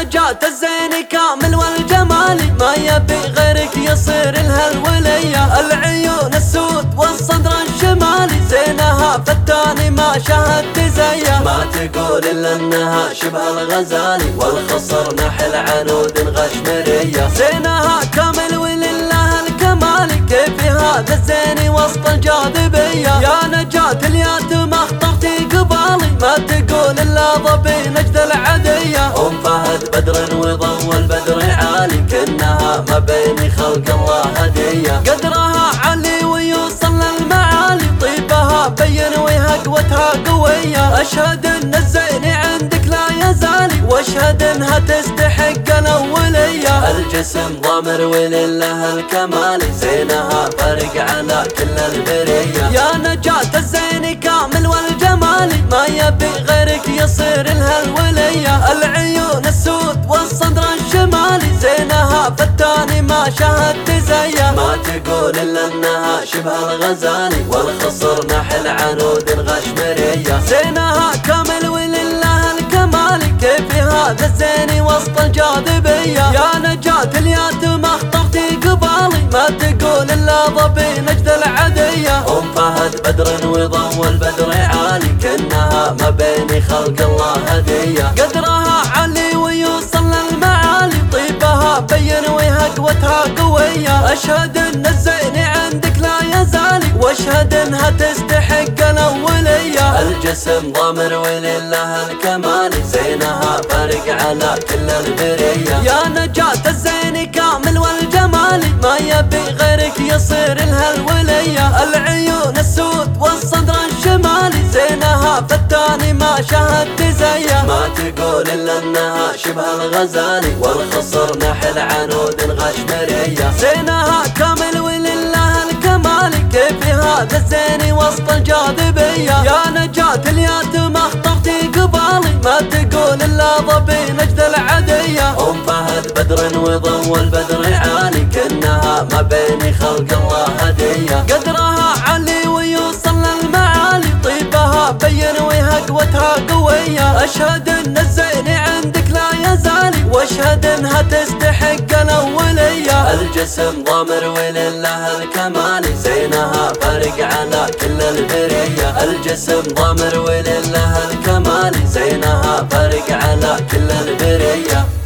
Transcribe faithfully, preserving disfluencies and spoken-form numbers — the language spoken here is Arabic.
نجاة الزين كامل والجمال، ما يبي غيرك يصير لها الولية. العيون السود والصدر الشمالي، زينها فتاني ما شاهدت زيه. ما تقول الا انها شبه الغزالي، والخصر نحل عنود غشمرية. زينها كامل ولله الكمال، كيف هذا الزين وسط الجاذبية. يا نجاة اليتيم اخطرتي قبالي، ما تقول الا ظبي نجد العدية. ام فهد بدر وضو البدر عالي، كأنها ما بين خلق الله هدية. قدرها عالي ويوصل للمعالي، طيبها بين وهقوتها قوية. اشهد ان الزين عندك لا يزالي، واشهد انها تستحق الاولية. الجسم ضامر ولله الكمال، زينها فرق على كل البرية. يا نجاة الزين كامل والجمال، ما يبي غيرك يصير لها الولية. العيون السود والصدر الشمالي، زينها فتاني ما شاهدت زيه. ما تقول الا انها شبه الغزالي، والخصر نحل عنود غشمرية. زينها كامل ولله الكمال، كيف هذا الزين وسط الجاذبية. يا نجاة اليتيم اخطرتي قبالي، ما تقول الا ظبي نجد العدية. ام فهد بدر وضو البدر عالي، كأنها ما بين خلق الله هدية. قدرها عالي ويوصل للمعالي، طيبها بين وهقوتها قوية. اشهد ان الزين عندك لا يزالي، واشهد انها تستحق الاولية. الجسم ضامر ولله الكمال، زينها فارق على كل البرية. يا نجاة الزين كامل والجمال، ما يبي غيرك يصير لها الولية. العيون السود والصدر الشمالي، زينها فتاني ما شاهدت زيه. ما تقول الا انها شبه الغزالي، والخصر نحل عنود غشمرية. زينها كامل ولله الكمال، كيف هذا الزين وسط الجاذبية. يا نجاة اليتيم اخطرتي قبالي، ما تقول الا ظبي نجد العدية. ام فهد بدر وضو البدر عالي، كأنها ما بين خلق الله هدية. قدرها عالي ويوصل للمعالي، طيبها بين وهقوتها قوية. اشهد ان الزين عندك لا يزالي، واشهد انها تستحق الاولية. الجسم ضامر ولله الكمال، زينها فارق على كل البرية. الجسم ضامر ولله الكمال، زينها فارق على كل البرية.